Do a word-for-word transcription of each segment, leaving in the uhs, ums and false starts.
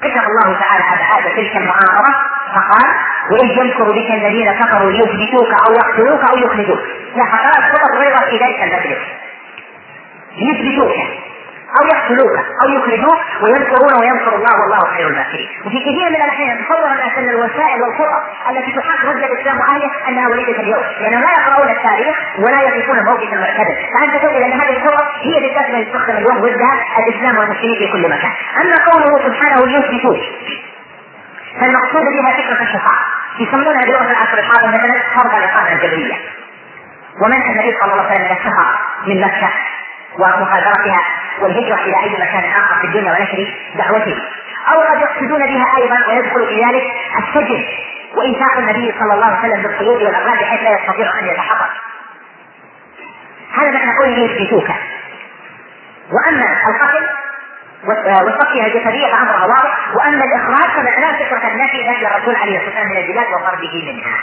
ذكر الله تعالى أبعاد تلك المؤامرة فقال: وإذ يمكر بك الذين كفروا ليثبتوك أو يقتلوك أو يخرجوك. فقال خطر غير في ذلك المجلس ليثبتوك أو يقتلوك أو يخرجوك ويمكرون ويمكر الله والله خير الماكرين. وفي كثير من الأحيان تصور الناس أن الوسائل والخطط التي تحقق رد الإسلام وأهله أنها وليدة اليوم، لأنهم لا يقرؤون التاريخ ولا يقفون موقفا معتدل، فأنت تقول أن هذه الخطط هي بالذات ما يستخدم اليوم ضدها الإسلام والمسلمين في كل مكان. أما قوله سبحانه ليثبتوك فالمقصود بها فكرة الشفاعة، يسمونها بلغة العصر الحاضر مثلا فرض الإقامة الجبرية، ومنع النبي صلى الله عليه وسلم من السفر من مكة ومغادرتها والهجرة إلى أي مكان آخر في الدنيا ونشر دعوته. أو قد يقصدون بها أيضا ويدخل في ذلك السجن وإنفاق النبي صلى الله عليه وسلم بالقيود والأغلال بحيث لا يستطيع أن يتحرك. هذا معنى قوله يثبتوك. وأما القتل والتصفية الجسدية فأمرها واضح، وأما الإخراج فمعناه فكرة النفي نفي الرسول عليه الصلاة والسلام من البلاد وطرده منها.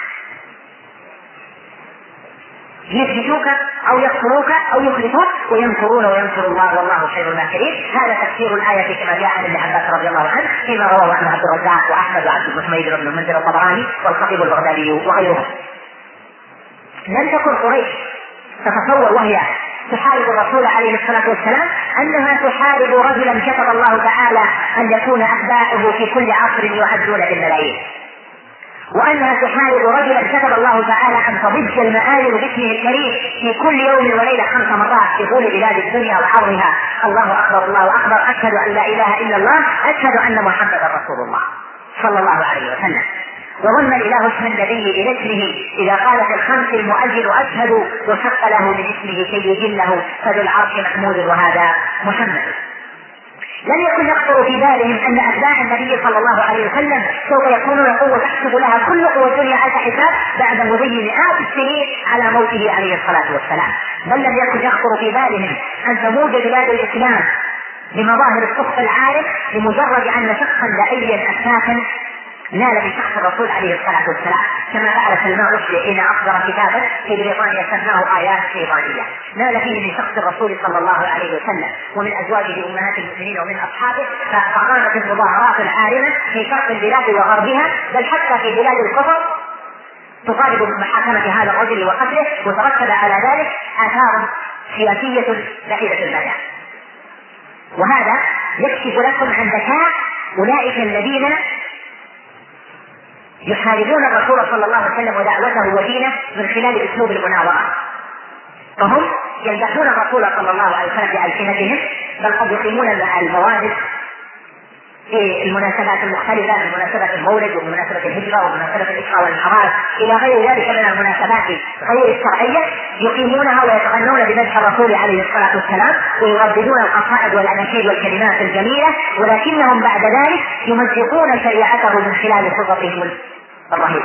يثبتوك أو يقتلوك أو يخرجوك ويمكرون ويمكر الله والله خير الماكرين. هذا تفسير الآية كما جاء عن ابن عباس رضي الله عنه فيما رواه عنه عبد الرزاق وأحمد وعبد بن حميد بن المنذر الطبراني والخطيب البغدادي وغيرهم. لم تكن قريش تتصور وهي تحارب الرسول عليه الصلاة والسلام أنها تحارب رجلا كتب الله تعالى أن يكون أتباعه في كل عصر يعدون بالملايين، وأنها تحارب رجلا كتب الله تعالى أن تضج المآل باسمه الكريم في كل يوم وليلة خمس مرات في طول بلاد الدنيا وعرضها: الله أكبر الله أكبر، أشهد أن لا إله إلا الله، أشهد أن محمدا رسول الله صلى الله عليه وسلم. وظن الإله اسم النبي إلى اسمه إذا قال في الخمس المؤذن أشهد وشق له من اسمه كي يجله فذو العرش محمود وهذا محمد. لم يكن يخطر في بالهم أن أتباع النبي صلى الله عليه وسلم سوف يكونون قوة تحسب لها كل قوة الدنيا ألف حساب بعد مضي مئات السنين على موته عليه الصلاة والسلام. بل لم يكن يخطر في بالهم أن تموج بلاد الإسلام بمظاهر الصف العارف لمجرد أن شخصا لأيا أساسا نال بشخص الرسول عليه الصلاة والسلام، كما فعل سلمان رشدي حين أصدر كتابا في بريطانيا سماه آيات شيطانية، نال فيه من شخص الرسول صلى الله عليه وسلم ومن أزواجه أمهات المؤمنين ومن أصحابه، فقامت المظاهرات العارمة في شرق البلاد وغربها، بل حتى في بلاد الكفر تطالب بمحاكمة هذا الرجل وقتله، وترتب على ذلك آثار سياسية بعيدة المدى. وهذا يكشف لكم عن ذكاء أولئك الذين يحاربون الرسول صلى الله عليه وسلم ودعوته ودينه من خلال اسلوب المناورة. فهم يمدحون الرسول صلى الله عليه وسلم بألسنتهم، بل قد يقيمون المواد في المناسبات المختلفة، من مناسبة المولد ومناسبة الهجرة ومناسبة الإسراء والمعراج إلى غير ذلك من المناسبات غير الشرعية، يقيمونها ويتغنون بمدح الرسول عليه الصلاة والسلام ويرددون القصائد والأناشيد والكلمات الجميلة، ولكنهم بعد ذلك يمزقون شريعته من خلال خططهم الرهيبة.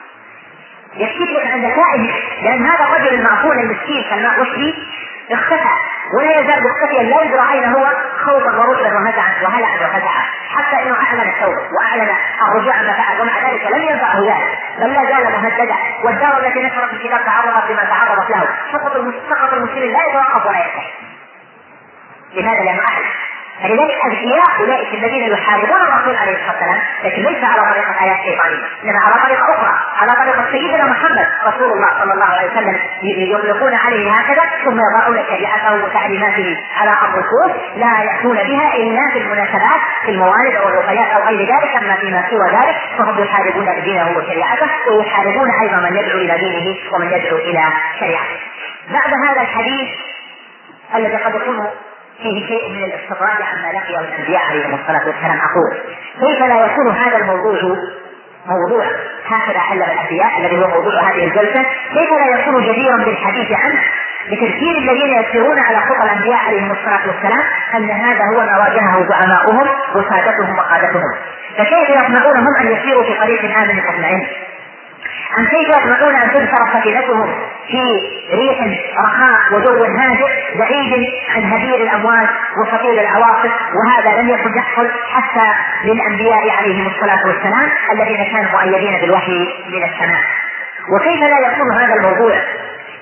يكشف عن ذكائهم، لأن هذا الرجل المعقول المسكين سلمان رشدي اختفى ولا يزال مختفيا، لا يدرى اين هو، خوفا ورعبا وهزعا وهلعا وفزعا، حتى انه اعلن التوبه واعلن الرجوع عما فعل، ومع ذلك لم ينفعه ذلك، بل لا زال مهددا. والدار التي نشرت الكتاب تعرضت لما تعرضت له. سقط المسلمين لا يتوقف ولا ينتهي. لماذا؟ لانه اعلن. فلذلك اذكياء اولئك الذين يحاربون الرسول عليه الصلاه والسلام، لكن ليس على طريقه ايات شيطانيه، انما على طريقه اخرى، على طريقه سيدنا محمد رسول الله صلى الله عليه وسلم، يطلقون عليه هكذا ثم يضعون شريعته وتعليماته على الرسول، لا ياتون بها الا في المناسبات في الموالد او الوفيات او غير ذلك. اما فيما سوى ذلك فهم يحاربون دينه وشريعته، ويحاربون ايضا من يدعو الى دينه ومن يدعو الى شريعته. بعد هذا الحديث الذي قد يكون فيه شيء من الاستطراد عما لقيه الانبياء عليهم الصلاه والسلام، اقول كيف لا يكون هذا الموضوع موضوع هكذا علم الانبياء الذي هو موضوع هذه الجلسه، كيف لا يكون جديرا بالحديث عنه بتذكير الذين يسيرون على خطى الانبياء عليهم الصلاه والسلام ان هذا هو ما واجهه زعماؤهم وسادتهم وقادتهم. فكيف يطمعون هم ان يسيروا في طريق امن مطمئن؟ أم كيف يطمعون أن تنشر سفينتهم في ريح رخاء وجو هادئ بعيد عن هدير الأمواج وصفير العواصف؟ وهذا لم يكن يحصل حتى للأنبياء عليهم الصلاة والسلام الذين كانوا مؤيدين بالوحي من السماء. وكيف لا يكون هذا الموضوع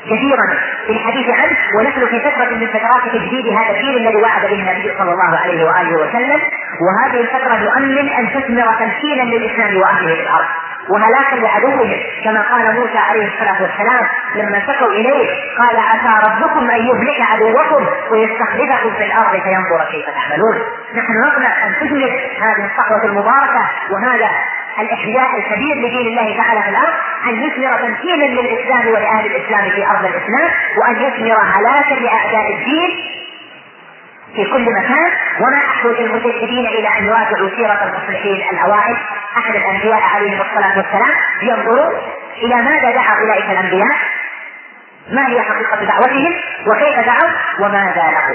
كثيرا في الحديث عنه، ونحن في فترة من فترات تجديد هذا الدين الذي وعد به النبي صلى الله عليه وآله وسلم، وهذه الفترة يؤمن أن تثمر تمكينا للإسلام وأهله في الأرض وهلاكا لعدوهم، كما قال موسى عليه الصلاة والسلام لما شكوا إليه قال عسى ربكم أن يهلك عدوكم ويستخلفكم في الأرض فينظر كيف تعملون. نحن نطمع أن تثمر هذه الصحوة المباركة وهذا الإحياء الكبير لدين الله تعالى في الأرض، أن يثمر تمكينا للإسلام ولأهل الإسلام في أرض الإسلام، وأن يثمر هلاكا لأعداء الدين في كل مكان. وما أحوج المجددين إلى أن يراجعوا سيرة المصلحين الأوائل أحد الأنبياء عليهم الصلاة والسلام، ينظروا إلى ماذا دعا أولئك الأنبياء، ما هي حقيقة دعوتهم وكيف دعوا وماذا لقوا.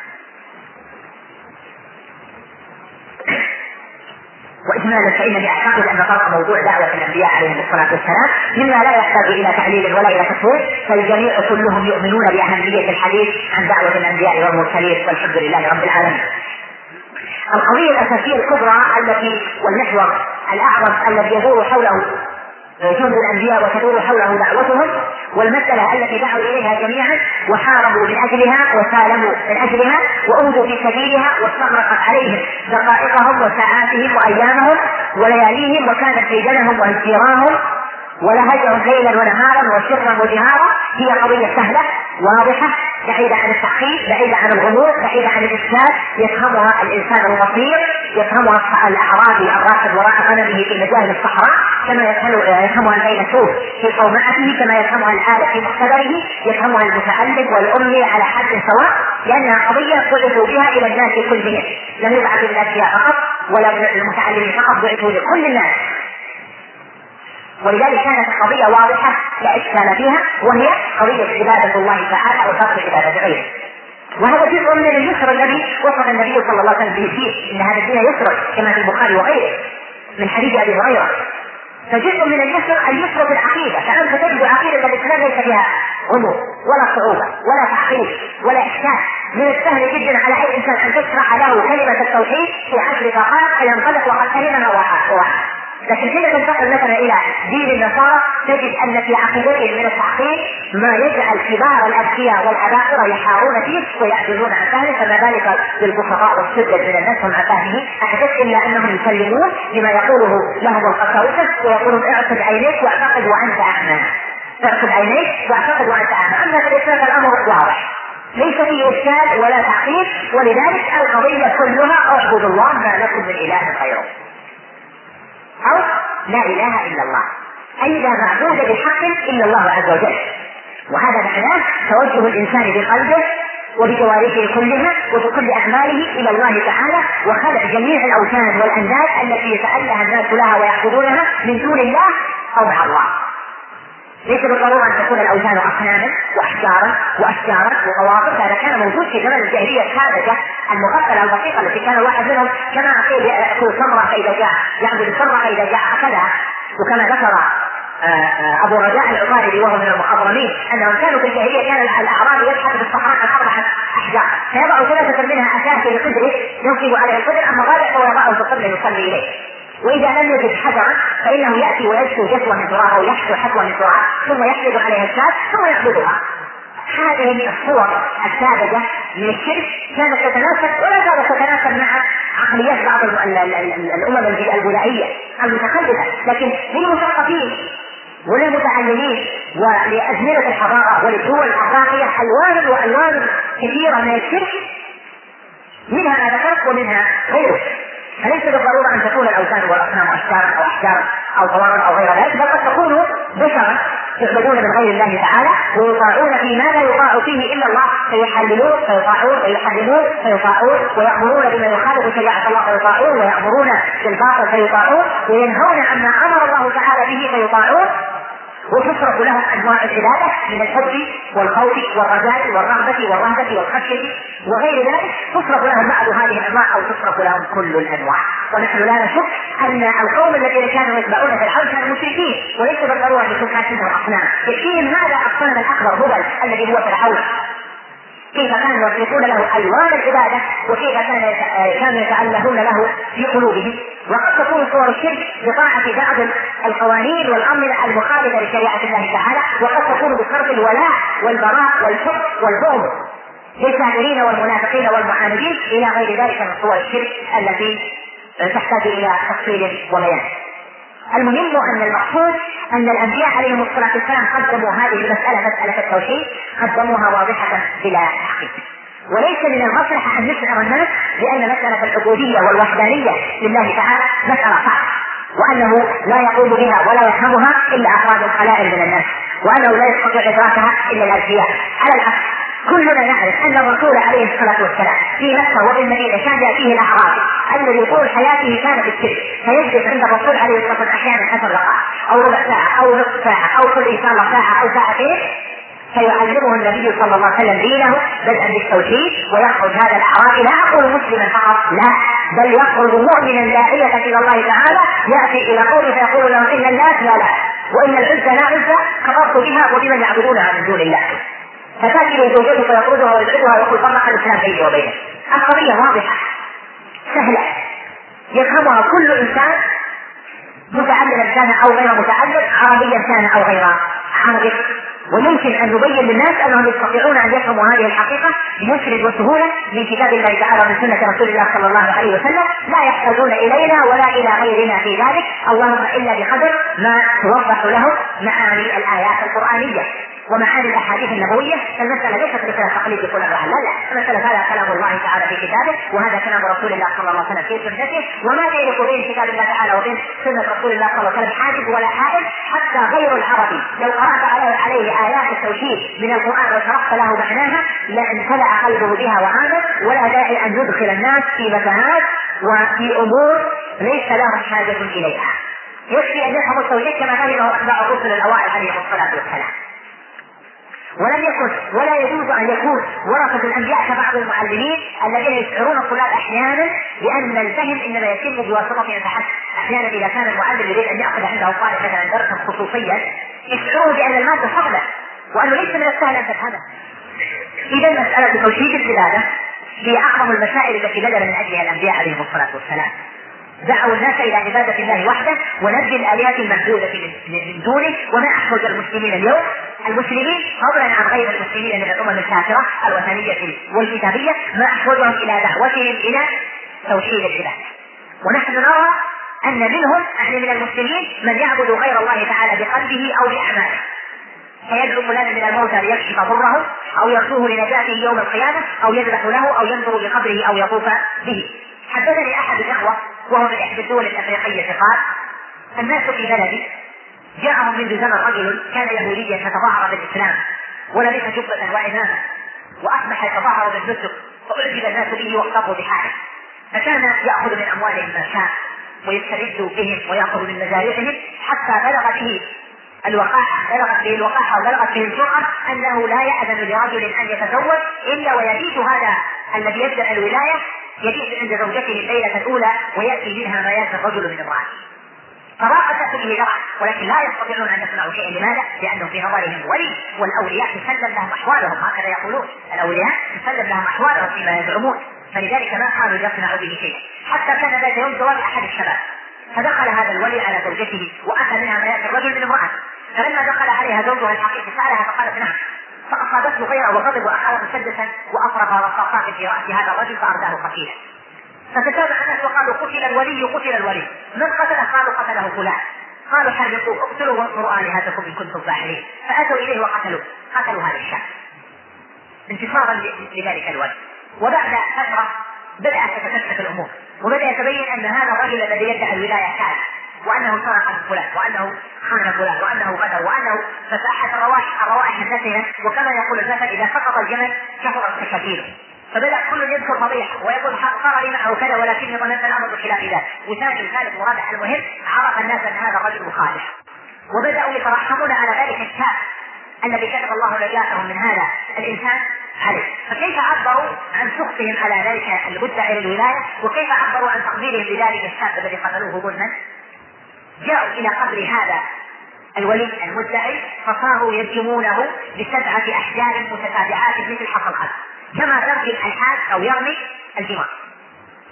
وإجمالا فإنني أعتقد أن طرح موضوع دعوة الأنبياء عليهم الصلاة والسلام مما لا يحتاج إلى تعليل ولا إلى تفويض، فالجميع كلهم يؤمنون بأهمية الحديث عن دعوة الأنبياء والمرسلين، والحمد لله رب العالمين. القضية الأساسية الكبرى التي والمحور الأعظم الذي يدور حوله جند الأنبياء وتدور حوله دعوتهم، والمسألة التي دعوا إليها جميعا وحاربوا من أجلها وسالموا من أجلها وأوذوا في سبيلها واستغرقت عليهم دقائقهم وساعاتهم وأيامهم ولياليهم وكانت ديدنهم وانفيراهم ولهجهم ليلا ونهارا وسرا وجهارا، هي قضية سهلة واضحة بعيدة عن التعقيد، بعيدة عن الغموض، بعيدة عن الإشكال، يفهمها الإنسان البصير، يفهمها الأعرابي الراكب وراء غنمه في مجال الصحراء كما يفهمها الفيلسوف في صومعته، كما يفهمها العالم في مقتدره، يفهمها المتعلم والأمي على حد سواء، لأنها قضية بعثوا بها إلى الناس كلهم، لم يبعثوا للأشياء فقط ولا المتعلمين فقط، بعثوا لكل الناس. ولذلك كانت القضية واضحة لا إشكال فيها، وهي قضية عبادة الله تعالى وترك عبادة غيره. وهذا جزء من اليسر الذي وصف النبي صلى الله عليه وسلم به فيه، إن هذا الدين يسر كما في البخاري وغيره من حديث أبي هريرة. فجزء من اليسر اليسر في العقيدة، فأنت تجد عقيدة الإسلام ليس فيها غموض ولا صعوبة ولا تعقيد ولا إشكال. من السهل جدا على أي إنسان أن تشرح له كلمة التوحيد في عشر دقائق فينطلق وقد فهمها وعاها. لكن حين تنتقل مثلا الى دين النصارى تجد ان في عقيدتهم من التعقيد ما يجعل كبار الاذكياء والعباقرة يحارون فيه ويعجزون عن فهمه، فما ذلك بالبسطاء والسذج من الناس هم عن فهمه، احدث الا انهم يسلمون لما يقوله لهم القساوسه ويقولون اعقد عينيك واعتقد وانت اعمى، اعقد عينيك واعتقد وانت اعمى. اما في الاسلام الامر واضح ليس فيه اشكال ولا تعقيد، ولذلك القضيه كلها اعبد الله ما لكم من اله غيره، أو لا إله إلا الله، أي لا معبود بحق إلا الله عز وجل. وهذا معناه توجه الإنسان بقلبه وبجوارحه كلها وبكل أعماله إلى الله تعالى، وخلع جميع الأوثان والأنداد التي يتأله الناس لها ويعبدونها من دون الله أو مع الله. ليس بالضرورة أن تكون الأوثان أصناما وأحجارا وأشجارا وقواطر، هذا كان موجود في زمن الجاهلية الساذجة المغفلة البسيطة التي كان الواحد منهم كما قيل يأكل تمرة فإذا جاء يعبد التمرة فإذا جاء أكلها. وكما ذكر أبو رجاء العقاري وهو من المخضرمين أنهم كانوا في الجاهلية كان الأعرابي يبحث في الصحراء عن أربعة أحجار فيضع ثلاثة منها أساسا لقدره ينصب عليه القدر، أما الرابع ويضعه في القبل يصلي إليه. وإذا لم يجد حجرا فإنه يأتي ويجسو جسوة من تراب أو يحشو حشوة من تراب ثم يحفظ عليها الشاة ثم يعبدها. هذه الصور الساذجة من الشرك كانت تتناسب ولا كانت تتناسب مع عقليات بعض الأمم البدائية المتخلفة، لكن للمثقفين وللمتعلمين ولأزمنة الحضارة وللدول الراقية ألوان وألوان كثيرة من الشرك، منها ما ذكرت ومنها غيره. فليس بالضرورة أن تكون الأوثان والأصنام أشجارا أو أحجارا أو طوارا أو غير ذلك، بل قد تكون بشرا يعبدون من غير الله تعالى ويطاعون فيما لا يطاع فيه إلا الله، فيحللون فيطاعون فيحرمون فيطاعون ويأمرون بما يخالف شريعة الله فيطاعون ويأمرون بالباطل فيطاعون وينهون عما أمر الله تعالى به فيطاعون. وتصرف لهم أنواع العبادة من الحب والخوف والرجاء والرغبة والرهبة والخشية وغير ذلك، تصرف لهم بعض هذه الأنواع أو تصرف لهم كل الأنواع. ونحن لا نشك أن القوم الذين كانوا يتبعون في الحرب كانوا مشركين، وليس بالضرورة أن يكون كانوا أصنام، يكفيهم هذا الصنم الأكبر هبل الذي هو فرعون كيف كانوا يطلقون له ألوان العبادة وكيف كانوا يتألهون له في قلوبهم وقد تكون صور الشرك بطاعة بعض القوانين والأنظمة المخالفة لشريعة الله تعالى، وقد تكون بصرف الولاء والبراء والحب والبغض للكافرين والمنافقين والمعاندين إلى غير ذلك من صور الشرك التي تحتاج إلى تفصيل وبيان. المهم أن المقصود أن الأنبياء عليهم الصلاة والسلام قدموا هذه المسألة، مسألة التوحيد، قدموها واضحة بلا تحقيق. وليس من المصلحة أن نشعر الناس بأن مسألة العبودية والوحدانية لله تعالى مسألة صعبة، وأنه لا يقوم بها ولا يفهمها إلا أفراد القلائل من الناس، وأنه لا يستطيع إدراكها إلا الأذكياء. على العكس، كلنا نعرف أن الرسول عليه الصلاة والسلام في مكة وفي المدينة كان فيه الأعراب الذي طول حياته كان في الشرك، فيجلس عند الرسول عليه الصلاة والسلام أحيانا عشر دقائق أو ربع ساعة أو نصف ساعة أو كل إن شاء الله ساعة أو ساعتين، فيعلمه النبي صلى الله عليه وسلم دينه بدءا بالتوحيد. ويخرج هذا الأعرابي، لا أقول مسلما فقط، لا، بل يخرج مؤمنا داعية إلى الله تعالى، يأتي إلى قوله فيقول له إن الناس لا لا وإن العزة لا عزة كفرت بها وبمن يعبدونها من دون الله. فتاتي زوجته فيطردها ويبعدها ويقول فرق الاسلام بيني وبينه. القضيه واضحه سهله يفهمها كل انسان، متعلما كان او غير متعلم، عربيا كان او غير عربي. ويمكن ان نبين للناس انهم يستطيعون ان يفهموا هذه الحقيقه بيسر وسهوله من كتاب الله تعالى ومن سنه رسول الله صلى الله عليه وسلم، لا يحتاجون الينا ولا الى غيرنا في ذلك، اللهم الا بقدر ما توضح لهم معاني الايات القرانيه ومعاني الاحاديث النبويه. فالمساله ليست مثل تقليد يكون الرحل، لا لا، المساله هذا كلام الله تعالى في كتابه، وهذا كلام رسول الله صلى الله عليه وسلم في سنته، وما بين بين كتاب الله تعالى وبين سنه رسول الله صلى الله عليه وسلم حاجز ولا حائل. حتى غير العربي لو قرات عليه, عليه ايات التوحيد من القران وشرحت له معناها لامتلأ قلبه بها وعامل، ولا داعي ان ندخل الناس في متاهات وفي امور ليس لهم حاجه اليها. يكفي ان يفهموا التوحيد كما فهمه اتباع الرسل الاوائل عليهم الصلاه والسلام. ولم يكن ولا يجوز ان يكون ورثه الانبياء كبعض المعلمين الذين يشعرون الطلاب احيانا بان الفهم انما يتم بواسطه فحسب. احيانا اذا كان المعلم يريد ان ياخذ عنده طالب مثلا درسا خصوصيا يشعرون بان الماده صعبه وانه ليس من السهل ان تفهمها. اذا مساله توحيد العباده هي اعظم المسائل التي بذل من اجلها الانبياء عليهم الصلاه والسلام. دعوا الناس الى عباده الله وحده ونجي الالهات المحدوده من دونه. وما احوج المسلمين اليوم، المسلمين فضلا عن غير المسلمين من الامم الكافره الوثنيه والكتابيه، ما احوجهم الى دعوتهم الى توحيد العباده. ونحن نرى ان منهم يعني من المسلمين من يعبد غير الله تعالى بقلبه او باعماله، فيدعو فلانا من الموتى ليكشف ضره او يرجوه لنجاته يوم القيامه او يذبح له او ينظر بقبره او يطوف به. حدثني احد الاخوه وهو من احدى الدول الافريقيه قال: الناس في بلدي جاءهم منذ زمن رجل كان يهوديا فتظاهر بالاسلام ولبس جبه وعمامه واصبح يتظاهر بالنسك، فاعجب الناس به واقتروا بحاله، فكان ياخذ من اموالهم ما شاء ويستبد بهم وياخذ من مزارعهم حتى بلغ به الوقاحه بلغت به الوقاحه وبلغت به الجرأه انه لا يأذن لرجل ان يتزوج الا ويبيت هذا الذي يبدأ الولايه يبيت عند زوجته الليله الاولى وياتي منها ما ياتي الرجل من امراته. فراقت به ذرع ولكن لا يستطيعون ان يصنعوا شيئا. لماذا؟ لانه في نظرهم ولي، والاولياء تسلم لهم احوالهم، هكذا يقولون الاولياء تسلم لهم احوالهم فيما يزعمون، فلذلك ما كانوا يصنعوا به شيئا. حتى كان ذات يوم زواج احد الشباب، فدخل هذا الولي على زوجته واتى منها ما ياتي الرجل من امراته، فلما دخل عليها زوجها الحقيقي سالها فقالت نعم، فاصابته غيره وغضب واخذ مسدسا وافرغ رصاصات في راس هذا الرجل فارداه قتيلا. فتتابع الناس وقالوا: قتل الولي قتل الولي، من قتله؟ قالوا: قتله فلان. قالوا: حرقوه اقتلوا وانصروا الهتكم ان كنتم فاعلين. فاتوا اليه وقتلوه، قتلوا هذا الشاب انتصارا لذلك الولي. وبعد فتره بدات تتكشف الامور وبدا يتبين ان هذا الرجل الذي يدعي الولايه كان وانه سرق من فلان وانه خان فلان وانه غدر وانه فساحت الروائح الروائح النتنه. وكما يقول المثل: اذا سقط الجمل كثر التكاثير. فبدأ كل يذكر فضيحة ويقول صار لي معه كذا ولكني ظننت الامر بخلاف ذلك. وثاني ثالث مرادح المهم عرف الناس ان هذا الرجل خادع، وبداوا يترحمون على ذلك الشاب الذي كتب الله نجاتهم من هذا الانسان عليه. فكيف عبروا عن سخطهم على ذلك المدعي للولايه، وكيف عبروا عن تقديرهم لذلك الشاب الذي قتلوه ظلما؟ جاءوا الى قبر هذا الولي المدعي فصاروا يرجمونه بسبعه احجار متتابعات مثل حصى الخلق، كما ترجم الحاد او يرمي الجمار.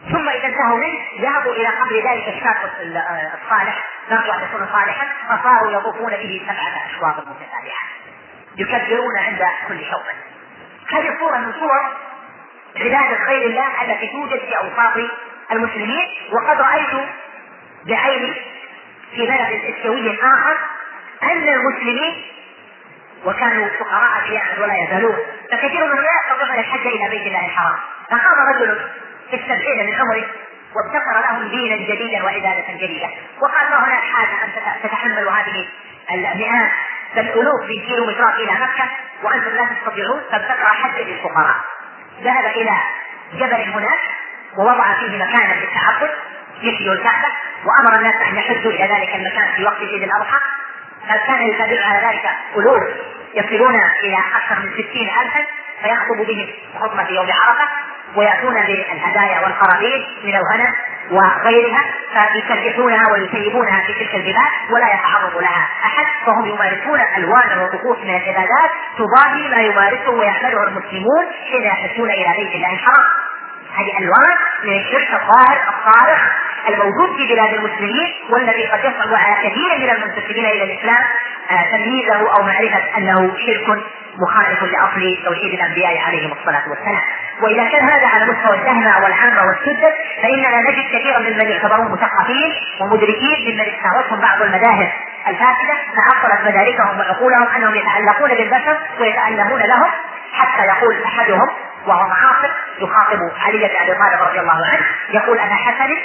ثم إذا انتهوا منه ذهبوا إلى قبر ذلك الشاب الصالح، نرجو أن يكون صالحا، فصاروا يطوفون به سبعة أشواط متتابعة يكبرون عند كل شوط. هذه صورة من صور عبادة غير الله التي توجد في أوساط المسلمين. وقد رأيت بعيني في بلد اسيوي آخر أن المسلمين وكانوا فقراء في ولا يزالون، فكثير منهم لا يستطيعون الحج إلى بيت الله الحرام، فقام رجل في السبعين من عمره وابتكر لهم دينا جديدا وعبادة جديدة، وقال ما هناك حاجة أن تتحملوا هذه المئات بل ألوف من كيلومترات إلى مكة وأنتم لا تستطيعون، فابتكر حج للفقراء. ذهب إلى جبل هناك ووضع فيه مكانا للتعبد يشبه الكعبة، وأمر الناس أن يحجوا إلى ذلك المكان في وقت عيد الأضحى، فكان يتابع على ذلك ألوف يصلون إلى أكثر من ستين ألفا، فيخطب بهم خطبة في يوم عرفة ويأتون بالهدايا والقرابين من الغنم وغيرها، فيسبحونها ويسيبونها في تلك البلاد ولا يتعرض لها أحد، فهم يمارسون ألوان وطقوس من العبادات تضاهي ما يمارسه ويعمله المسلمون حين يحجون إلى بيت الله الحرام. هذه ألوان من الشرك الظاهر الصارخ الموجود في بلاد المسلمين، والذي قد يصعب على كثير من المنتسبين إلى الإسلام تمييزه أو معرفة أنه شرك مخالف لأصل توحيد الأنبياء عليهم الصلاة والسلام. وإذا كان هذا على مستوى الجهل والعامة والسدة، فإننا نجد كثيرا ممن يعتبرون مثقفين ومدركين ممن استعرضتهم بعض المذاهب الفاسدة تعطلت مداركهم وعقولهم أنهم يتعلقون بالبشر ويتألمون لهم، حتى يقول أحدهم وهو معاصر يخاطب علي بن أبي طالب رضي الله عنه، يقول أنا حسن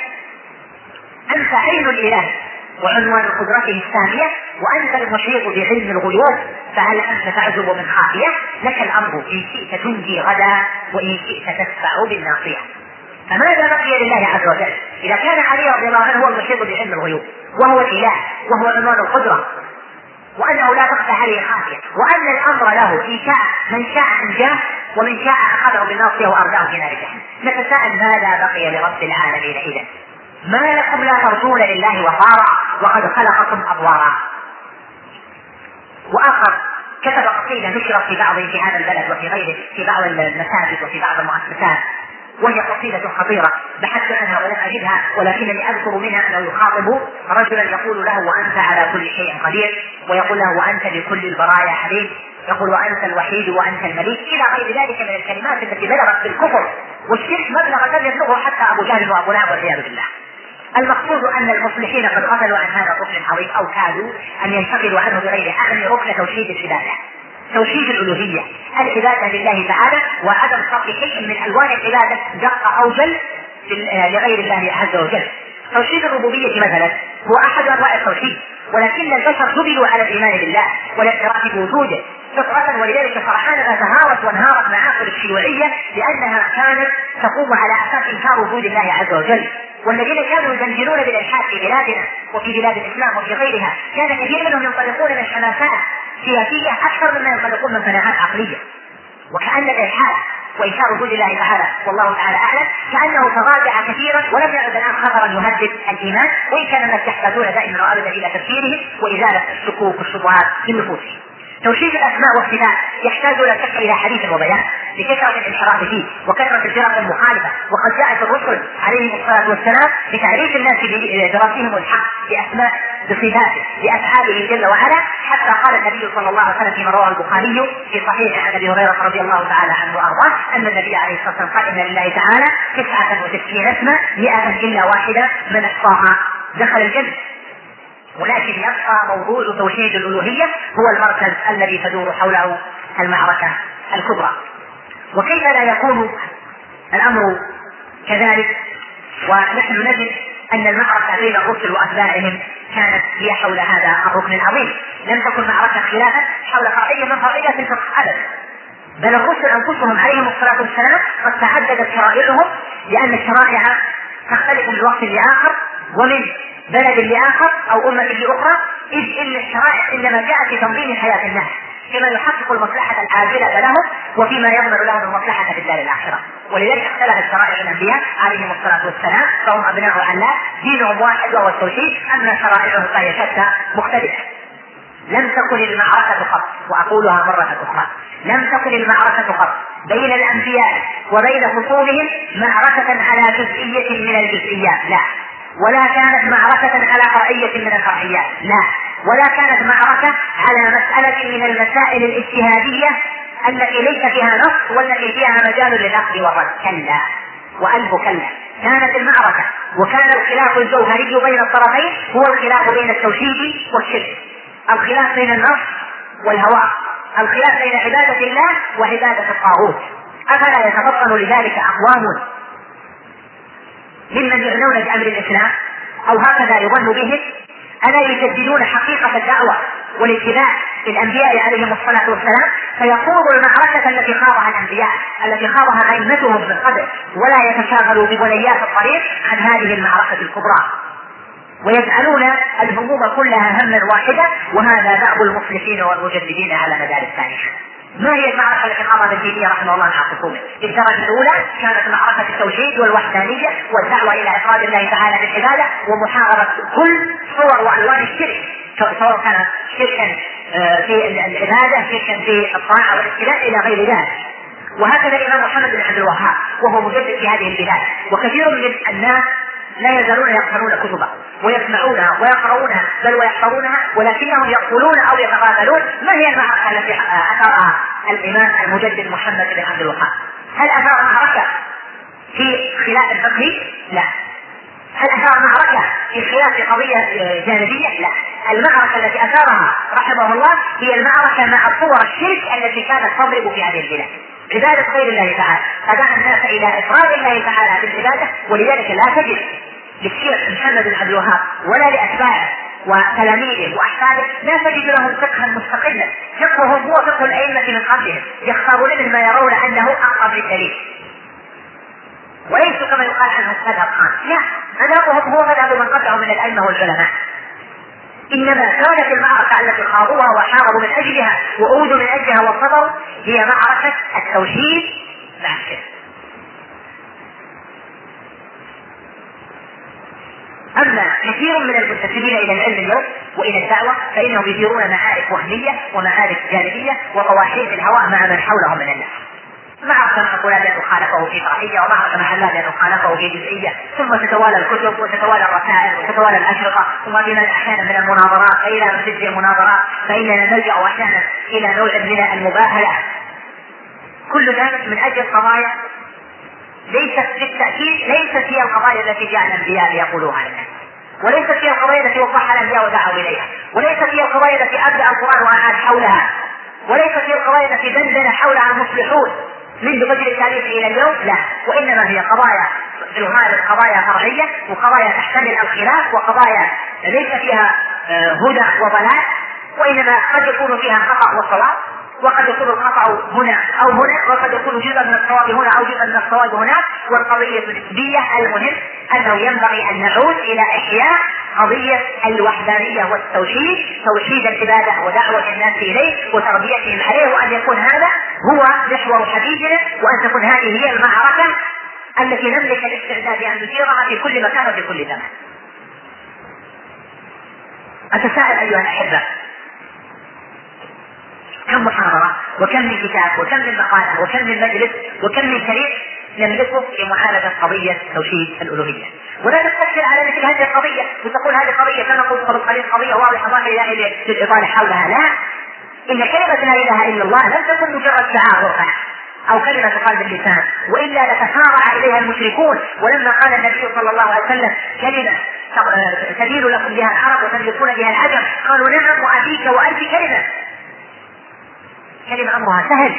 أنت عين الإله وعنوان قدرته السامية، وأنت المحيط بعلم الغيوب، فهل أنت تعجب من خافية؟ لك الأمر إن شئت تنجي غدا وإن شئت تدفع بالناصية. فماذا بقي لله عز وجل إذا كان علي رضي الله عنه هو المحيط بعلم الغيوب وهو الإله وهو عنوان القدرة، وأنه لا تخفى عليه خافية، وأن الأمر له إن شاء من شاء أنجاه ومن شاء أخذه بالناصية وأرداه في نار جهنم. نتساءل ماذا بقي لرب العالمين إذن؟ ما لكم لا ترجون لله وقارا وقد خلقكم أطوارا. وآخر كتب قصيدة نشرت في بعض في هذا البلد وفي غيره في بعض المساجد وفي بعض المؤسسات، وهي قصيدة خطيرة بحثت عنها ولم أجدها، ولكنني أذكر منها أنه يخاطب رجلا يقول له وأنت على كل شيء قدير، ويقول له وأنت بكل البرايا حبيب، يقول وأنت الوحيد وأنت المليك، إلى غير ذلك من الكلمات التي بلغت بالكفر والشرك مبلغ لم يبلغه حتى أبو جهل وأبو لهب والعياذ بالله. المقصود أن المصلحين قد غفلوا عن هذا الركن العظيم أو كادوا أن ينتقلوا عنه بغير أهم ركن توحيد العبادة، توحيد الألوهية، العبادة لله تعالى وعدم صرف شيء من ألوان العبادة دق أو جل لغير الله عز وجل. توحيد الربوبية مثلا هو أحد أنواع التوحيد، ولكن البشر جبلوا على الإيمان بالله والاعتراف بوجوده فطرة، ولذلك فرحانة تهاوت وانهارت معاقل الشيوعية لأنها كانت تقوم على أساس إنكار وجود الله عز وجل. والذين كانوا يزنجرون بالإلحاد في بلادنا وفي بلاد الإسلام وفي غيرها كان كثير منهم ينطلقون من حماسات سياسية أكثر مما ينطلقون من قناعات عقلية، وكأن الإلحاد وإنكار وجود الله تعالى والله تعالى أعلم كأنه تراجع كثيرا ولم يعد الآن خطرا يهدد الإيمان، وإن كان الناس يحتاجون دائما وأبدا إلى تفسيره وإزالة الشكوك والشبهات في نفوسهم. توحيد الأسماء والصفات يحتاج لا شك إلى حديث وبيان لكثرة الانحراف فيه وكثرة الفرق المخالفة، وقد جاءت الرسل عليهم الصلاة والسلام لتعريف الناس بدراستهم الحق بأسماء بصفاته بأفعاله جل وعلا، حتى قال النبي صلى الله عليه وسلم فيما رواه البخاري في صحيح عن أبي هريرة رضي الله تعالى عنه وأرضاه أن النبي عليه الصلاة والسلام قال إن لله تعالى تسعة وتسعين اسما مئة إلا واحدة من أحصاها دخل الجنة. ولكن يبقى موضوع توحيد الألوهية هو المركز الذي تدور حوله المعركة الكبرى. وكيف لا يكون الأمر كذلك ونحن نجد أن المعركة بين الرسل وأتباعهم كانت هي حول هذا الركن العظيم، لم تكن معركة خلافا حول فرعية من فرعيات الفقه أبدا، بل الرسل أنفسهم عليهم الصلاة والسلام قد تعددت شرائعهم، لأن الشرائع تختلف من وقت لآخر ومن بلد لآخر أو أمة لأخرى، إذ إن الشرائع إنما جاءت لتنظيم حياة الناس فيما يحقق المصلحة العاجلة لهم وفيما يضمن لهم المصلحة في الدار الآخرة. ولذلك اختلفت شرائع الأنبياء عليهم الصلاة والسلام، فهم أبناء الله دينهم واحد وهو التوحيد، أما شرائعهم فهي شتى مختلفة. لم تكن المعركة قط، وأقولها مرة أخرى، لم تكن المعركة قط بين الأنبياء وبين خصومهم معركة على جزئية من الجزئيات، لا، ولا كانت معركة على فرعية من الفرعيات، لا، ولا كانت معركة على مسألة من المسائل الاجتهادية التي ليس فيها نص والتي فيها مجال للأخذ والرد، كلا وألف كلا. كانت المعركة وكان الخلاف الجوهري بين الطرفين هو الخلاف بين التوحيد والشرك، الخلاف بين النص والهوى، الخلاف بين عبادة الله وعبادة الطاغوت. أفلا يتفطن لذلك أقوام ممن يعنون بأمر الإسلام أو هكذا يظن به ألا يجددون حقيقة الدعوة والاتباع للأنبياء عليهم الصلاة والسلام، فيخوضوا المعركة التي خاضها الأنبياء التي خاضها أئمتهم من قبل، ولا يتشاغلوا ببنيات الطريق عن هذه المعركة الكبرى، ويجعلون الهموم كلها هما واحدا. وهذا دأب المصلحين والمجددين على مدار التاريخ. ما هي المعركة التي خاضها ابن تيمية رحمه الله مع خصومه؟ الدرجة الأولى كانت معركة التوحيد والوحدانية والدعوة إلى إفراد الله تعالى بالعبادة ومحاربة كل صور وألوان الشرك، سواء كان شركا في العبادة، شركا في الطاعة والاتباع إلى غير ذلك. وهكذا الإمام محمد بن عبد الوهاب وهو مجدد في هذه البلاد، وكثير من الناس لا يزالون يقرؤون كتبه ويسمعونها ويقرؤونها بل ويحفظونها، ولكنهم يقولون أو يتغافلون ما هي المعركة التي أثارها الإمام المجدد محمد بن عبد الوهاب. هل أثار معركة في خلاف الفقه؟ لا. هل أثار معركة في خلاف قضية جانبية؟ لا. المعركة التي أثارها رحمه الله هي المعركة مع صور الشرك التي كانت تضرب في هذه البلاد، عبادة غير الله تعالى، فدعا الناس إلى إفراد الله تعالى بالعبادة. ولذلك لا تجد للشيخ محمد بن عبد الوهاب ولا لأتباعه وتلاميذه وأحفاده لا تجد لهم فقها مستقلا، فقههم هو فقه الأئمة من قبلهم، يختارون مما يرون أنه أقرب للدليل، وليسوا كما يقال عنهم مذهب خاص، لا، مذهبهم هو مذهب من قبلهم من الأئمة والعلماء. إنما كانت المعركة التي خاضوها وحاربوا من أجلها وأوذوا من أجلها وصبروا هي معركة التوحيد مع الشرك. أما كثير من المنتسبين إلى العلم اليوم وإلى الدعوة فإنهم يديرون معارك وهمية ومعارك جانبية وطواحين الهواء مع من حولهم من الناس، معركة مع فلان لأنه خالفه في فرعية، ومعركة مع علان لأنه خالفه في جزئية، ثم تتوالى الكتب وتتوالى الرسائل وتتوالى الأشرطة، ثم بنا أحيانا من المناظرات، فإذا من تجري المناظرات فإننا نلجأ أحيانا إلى نوع من المباهلة. كل ذلك من أجل قضايا ليست بالتأكيد ليست هي القضايا التي جاء الأنبياء ليقولوها لنا، وليست هي القضايا التي وضحها الأنبياء ودعوا إليها، وليست هي القضايا التي أبدأ القرآن وأعاد حولها، وليست هي القضايا التي دندن حولها المصلحون منذ بدء التاريخ إلى اليوم، لا، وإنما هي قضايا في الغالب قضايا فرعية وقضايا تحتمل الخلاف وقضايا ليس فيها هدى وضلال، وإنما قد يكون فيها خطأ وصواب، وقد يكون الخطأ هنا أو هنا، وقد يكون جزء من الصواب هنا أو جزء من الصواب هناك، والقضية نسبية. المهم أنه ينبغي أن نعود إلى إحياء قضية الوحدانية والتوحيد، توحيد العبادة ودعوة الناس إليه وتربيتهم عليه، وأن يكون هذا هو محور حديثنا، وأن تكون هذه هي المعركة التي نملك الاستعداد أن نديرها في كل مكان وفي كل زمان. أتساءل أيها الأحبة، كم محاضرة وكم من كتاب وكم من مقالة وكم من مجلس وكم من شريط نملكه في معالجة قضية توحيد الألوهية؟ ولا تستكثر على مثل هذه القضية وتقول هذه قضية كما قلت قبل قليل قضية واضحة ظاهرة للإطالة حولها، لا، إن كلمة لا إله إلا الله لم تكن مجرد شعار رفع أو كلمة تقال باللسان، وإلا لتسارع إليها المشركون. ولما قال النبي صلى الله عليه وسلم كلمة تدين لكم بها العرب وتملكون بها العجم، قالوا نعم وأبيك وألف كلمة، كلمة أمرها سهل،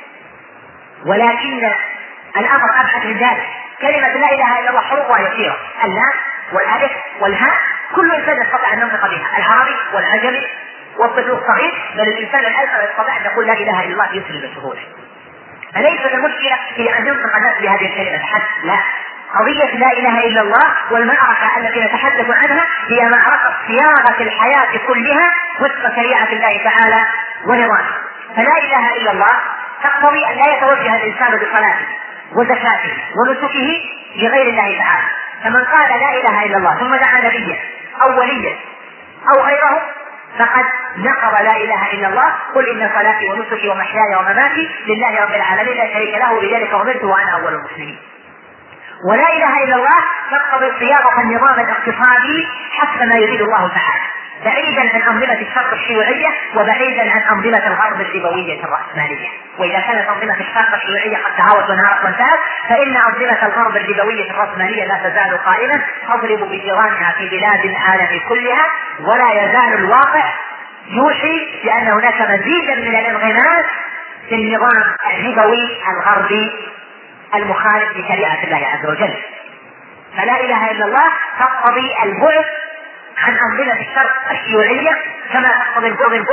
ولكن الأمر أبعد من ذلك. كلمة لا إله إلا الله حروفها يسيرة، اللام والألف والهاء كل إنسان يستطيع أن ينطق بها، العربي والعجمي والطفل الصغير، بل الإنسان الأيسر يستطيع أن يقول لا إله إلا الله يسر بسهولة. فليست المشكلة هي أن ينطق الناس بهذه الكلمة حتى، لا، قضية لا إله إلا الله والمعركة التي نتحدث عنها هي معركة صياغة الحياة كلها وفق شريعة الله تعالى ونظامه. فلا إله إلا الله تقتضي أن لا يتوجه الإنسان بصلاته وزكاته ونسكه لغير الله تعالى. فمن قال لا إله إلا الله ثم دعا نبيا أو وليا أو غيره فقد نقض لا اله الا الله. قل ان صلاتي ونسكي ومحياي ومماتي لله رب العالمين لا شريك له بذلك امرت وانا اول المسلمين. ولا اله الا الله تقتضي صياغه النظام الاقتصادي حسب ما يريد الله تعالى، بعيدا عن انظمه الشرق الشيوعيه وبعيدا عن انظمه الغرب الربويه الراسماليه. واذا كانت انظمه الشرق الشيوعيه قد تهاوت ونهارت وانتهت، فان انظمه الغرب الربويه الراسماليه لا تزال قائمه تضرب بجيرانها في بلاد العالم كلها، ولا يزال الواقع يوحي بان هناك مزيدا من الانغماس في النظام الربوي الغربي المخالف لشريعه الله عز وجل. فلا اله الا الله تقتضي البعد عن انظمه الشرق الشيوعيه كما تقتضي البعد